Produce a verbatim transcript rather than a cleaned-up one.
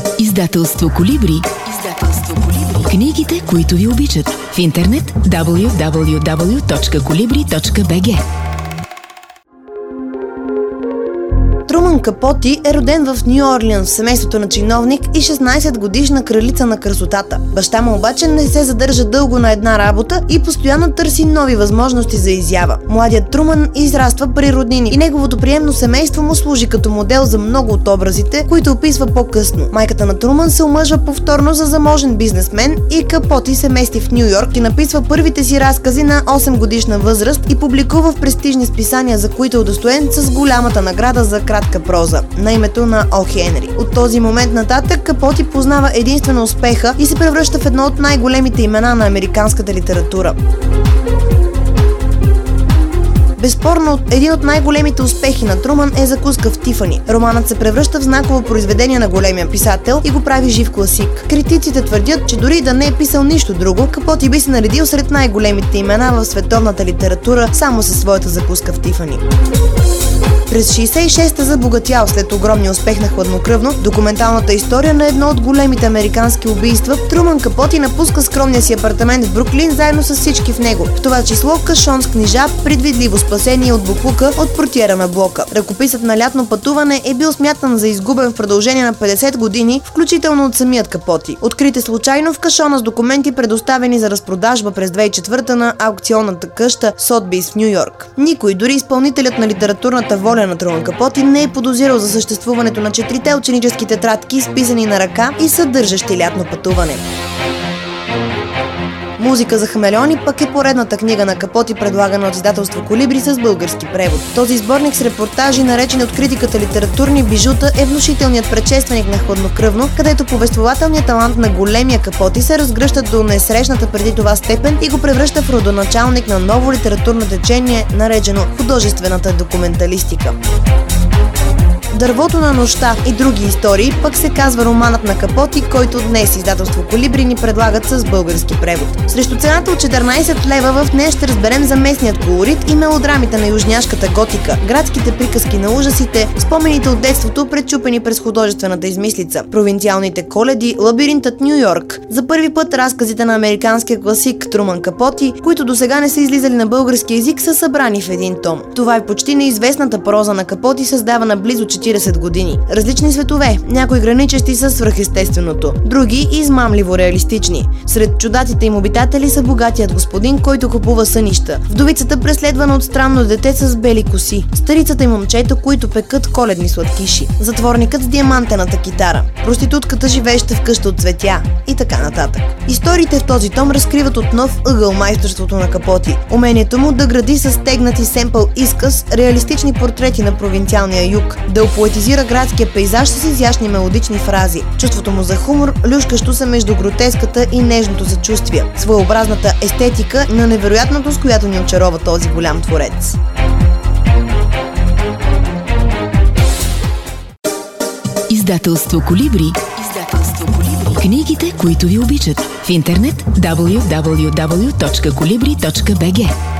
Издателство Колибри. Издателство Колибри. Книгите, които ви обичат. В интернет дабъл ю дабъл ю дабъл ю точка колибри точка би джи. Труман Капоти е роден в Ню Орлианс в семейството на чиновник и шестнайсет годишна кралица на красотата. Баща му обаче не се задържа дълго на една работа и постоянно търси нови възможности за изява. Младият Труман израства при роднини и неговото приемно семейство му служи като модел за много от образите, които описва по-късно. Майката на Труман се омъжва повторно за заможен бизнесмен и Капоти се мести в Ню Йорк и написва първите си разкази на осем годишна възраст и публикува в престижни списания, за които е удостоен с голямата награда за кратка проза на името на О. Хенри. От този момент нататък Капоти познава единствено успеха и се превръща в едно от най-големите имена на американската литература. Безспорно, един от най-големите успехи на Труман е Закуска в Тифани. Романът се превръща в знаково произведение на големия писател и го прави жив класик. Критиците твърдят, че дори да не е писал нищо друго, Капоти би се наредил сред най-големите имена в световната литература само със своята Закуска в Тифани. През шейсет и шеста забогатял след огромния успех на Хладнокръвно, документалната история на едно от големите американски убийства, Труман Капоти напуска скромния си апартамент в Бруклин заедно с всички в него, в това число кашон с книжа, предвидливо спасение от боклука от портиера на блока. Ръкописът на Лятно пътуване е бил смятан за изгубен в продължение на петдесет години, включително от самият Капоти. Открит е случайно в кашона с документи, предоставени за разпродажба през две хиляди и четвърта на аукционната къща Сотбийс в Ню Йорк. Никой, дори изпълнителят на литературната воля на Труман Капоти, не е подозирал за съществуването на четирите ученически тетрадки, списани на ръка и съдържащи Лятно пътуване. Музика за хамелеони пък е поредната книга на Капоти, предлагана от издателство Колибри с български превод. Този сборник с репортажи, наречени от критиката литературни бижута, е внушителният предшественик на Хладнокръвно, където повествователният талант на големия Капоти се разгръща до несрещната преди това степен и го превръща в родоначалник на ново литературно течение, наречено художествената документалистика. Дървото на нощта и други истории пък се казва романът на Капоти, който днес издателство Колибри ни предлагат с български превод. Срещу цената от четиринайсет лева в нея ще разберем за местният колорит и мелодрамите на южняшката готика, градските приказки на ужасите, спомените от детството, пречупени през художествената измислица, провинциалните коледи, лабиринтът Ню Йорк. За първи път разказите на американския класик Труман Капоти, които досега не са излизали на български език, са събрани в един том. Това е почти неизвестната проза на Капоти, създавана близо четирийсет години. Различни светове, някои граничещи със свръхестественото, други измамливо реалистични. Сред чудатите им обитатели са богатият господин, който купува сънища, вдовицата, преследвана от странно дете с бели коси, старицата и момчето, които пекат коледни сладкиши, затворникът с диамантената китара, проститутката, живееща в къща от цветя и така нататък. Историите в този том разкриват от нов ъгъл майсторството на Капоти, умението му да гради с стегнати семпъл изказ реалистични портрети на провинциалния юг, да поетизира градския пейзаж с изящни мелодични фрази, чувството му за хумор, люшкащо се между гротеската и нежното съчувствие, своеобразната естетика на невероятното, с която ни очарова този голям творец. Издателство Колибри. Издателство Колибри. Книгите, които ви обичат. В интернет дабъл ю дабъл ю дабъл ю точка колибри точка би джи.